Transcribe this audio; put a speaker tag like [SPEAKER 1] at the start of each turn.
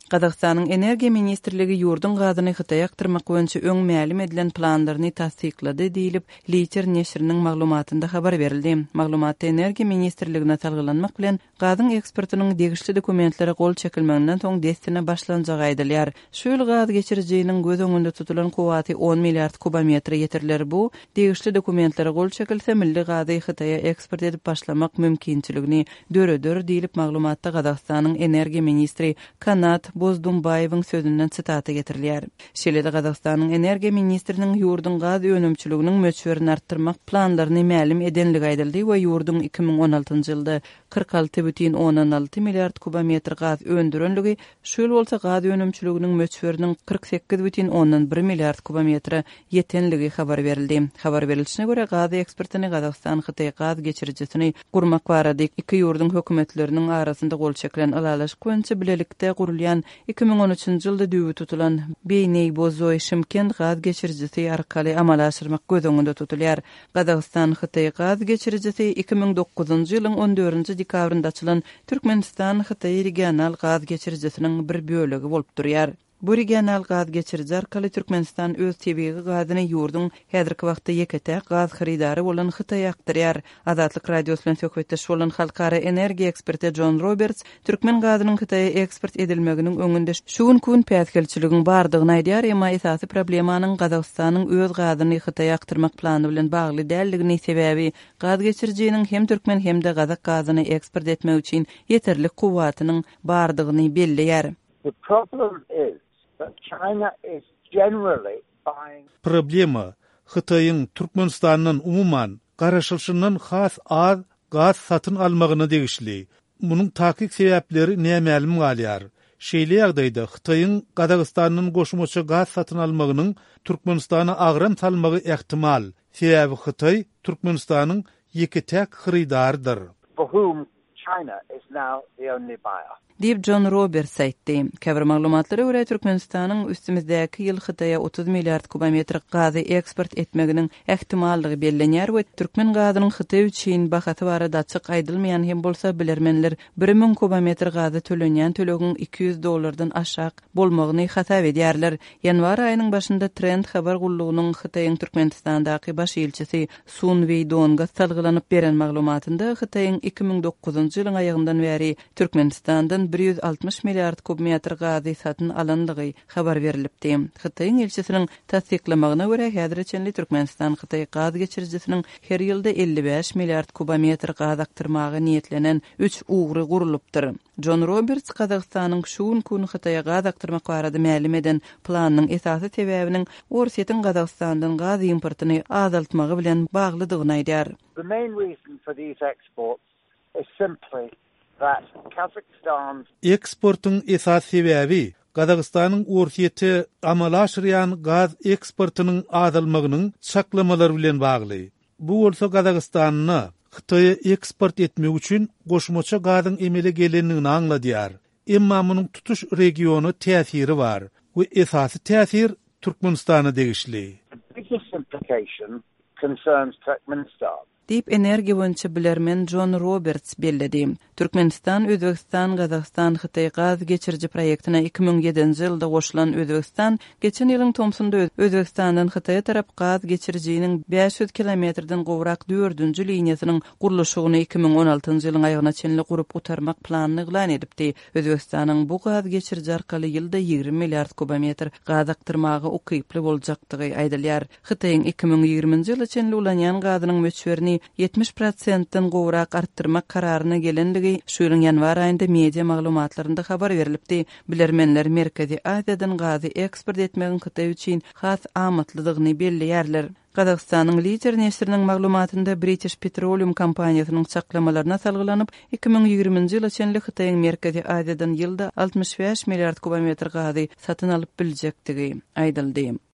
[SPEAKER 1] Qazaqstanyň Energiýa Ministrligi ýurdun gazyny Hytaýa aktyrmak boýunça öň mälim edilen planlaryny tasdiklady diýilip, Lider neşriniň maglumatynda habar berildi. Maglumatda Energiýa Ministrligine talgylanmak bilen gazyň eksportynyň degişli dokumentlere gol çekilmeginden soň destine başlanjak aýdylýar. Şu ýyl gaz geçirjiginiň göz öňünde tutulan kuwaty 10 milliard kubometr ýetirler. Bu degişli dokumentlere gol çekilse milli gazy Hytaýa eksport edip başlamak mümkinçiligini döredör diýilip maglumatda Qazaqstanyň Energiýa Ministri Kanat Bozdumbaýewiň sözünden sitata getirilýär. Şeýle-de Qazaqstanyň Energiýa Ministriniň ýurdun gaz önümçiliginiň möçberini artdyrmak planlaryny mälim edenligi aýdyldy we ýurdun 2016-njy ýylda 46,16 milliard kubometr gaz öndürenligi, şu ýyl bolsa gaz önümçiliginiň möçberiniň 48,1 milliard kubometr ýetenligi habar berildi. Habar berilişine göre gaz eksportyny Qazaqstan Hytaýa gaz geçirjisini gurmak barada iki ýurdun hökümetleriniň arasynda gol çekilen alalaşyk boýunça bilelikde gurulýan 2013-njy ýylda düýbi tutulan Beýney-Bozoy Şymkent gaz geçirjisi arkaly amala aşyrmak göz öňünde tutulýar. Qazaqstan Hytaýa gaz geçirjisi 2009-njy ýylyň 14-nji dekabrynda açylan Türkmenistan Hytaýa regional gaz geçirjisiniň bir bölegi bolup durýar. Bu regional gaz geçirji arkaly Türkmenistan öz tebigy gazyny ýurdun häzirki wagtda ýeketäk gaz haridary bolan Hytaýa akdyrýar. Azatlyk radiosynyň söhbetdeşi bolan halkara energiýa eksperti John Roberts Türkmen gazynyň Hytaýa eksport edilmeginiň öňünde şu gün päsgelçiliginiň bardygyny aýdýar, emma esasy problemanyň Qazaqstanyň öz gazyny Hytaýa aktyrmak plany bilen bagly däldigini sebäbi gaz geçirjiginiň hem Türkmen hem de Qazaq gazyny eksport etmek üçin ýeterli kuwatynyň bardygyny belleýär.
[SPEAKER 2] The problem is that China is generally buying.
[SPEAKER 3] Problema Hytaýyň Türkmenistanyň umuman garaşylşyndan has az gaz satyn almagyna degişli. Munyň takik sebäpleri nämälim galýar? Şeýle ýagdaýda Hytaýyň Qazaqstanyň goşmaça gaz satyn almagynyň Türkmenistana agram salmagy ähtimal. Sebäbi Hytaý Türkmenistanyň ýeketäk harydarydyr.
[SPEAKER 2] For whom China is now the only buyer.
[SPEAKER 1] Diýip John Roberts aýtdy. Käbir maglumatlara görä Türkmenistanyň üstümizdäki ýyl Hytaýa 30 milliard kubometr gazy eksport etmeginiň ähtimallygy bellenýär we Türkmen gazynyň Hytaý üçin bahasy barada açyk aýdylmaýan hem bolsa bilermenler 1000 kubometr gazy tölenýän tölegiň $200 aşak bolmagyny hasap edýärler. Ýanwar aýynyň başynda Trend habar gullugynyň Hytaýyň Türkmenistandaky baş elçisi Sun Weidonga salgylanyp beren maglumatynda Hytaýyň 2009-njy ýylyň aýagyndan bäri Türkmenistandan 160 milliard kubometr gazy satyn alandygy habar berilipdi. Hytaýyň elçisiniň tasdiklamagyna görä häzirçe Türkmenistan Hytaý gaz geçirjisiniň her ýylda 55 milliard kubometr gaz aktyrmagy niýetlenen 3 ugry gurulupdyr. John Roberts Qazaqstanyň şu gün Hytaýa gaz aktyrmak barada mälim eden planynyň esasy sebäbiniň Orsetň Qazaqstandan gaz importyny azaltmagy bilen baglydygyny aýdýar.
[SPEAKER 2] The main reason for these exports is simply that Kazakhstan's
[SPEAKER 3] Eksportyň esas sebäbi Qazaqstanyň Orsetýe amala aşyrýan gaz eksportynyň azalmagynyň çaklamalary bilen bagly. Bu bolsa Qazaqstanyň Hytaýa eksport etmek üçin goşmaça gazyň emele gelenligini aňladýar. Emma munyň tutuş regiony täsiri bar. Bu esasy täsir Türkmenistana degişli.
[SPEAKER 2] The biggest implication concerns Turkmenistan.
[SPEAKER 1] Diýip energiýa boýunça bilermen John Roberts belledi. Türkmenistan, Özbegistan, Qazaqstan Hytaý gaz geçirji proýektine 2007-nji ýylda goşulan Özbegistan geçen ýylyň Tomsunda Özbegistandan Hytaýa tarap gaz geçirjiginiň 500 kilometrden gowrak 4-nji liniýasynyň gurulşygyny 2016-njy ýylyň aýagyna çenli gurup utarmak planyny eglan edipdi. Özbegistanyň bu gaz geçirji arkaly ýylda 20 milliard kubometr gaz aktyrmagy ukyply boljakdygy aýdylýar. Hytaýyň 2020-nji ýylda çenli ulanýan gazynyň möçberini 70%-den gowrak artdyrmak kararyna gelenligi şu ýylyň ýanwar aýynda media maglumatlarynda habar berilipdi. Bilermenler Merkezi Aziýadan gazy eksport etmegiň Hytaý üçin has amatlydygyny belleýärler. Qazaqstanyň Lider neşriniň maglumatynda British Petroleum kompaniýasynyň çaklamalaryna salgylanyp 2020-nji ýyla çenli Hytaýyň Merkezi Aziýadan ýylda 65 milliard kubometr gazy satyn alyp biljekdigi aýdyldy.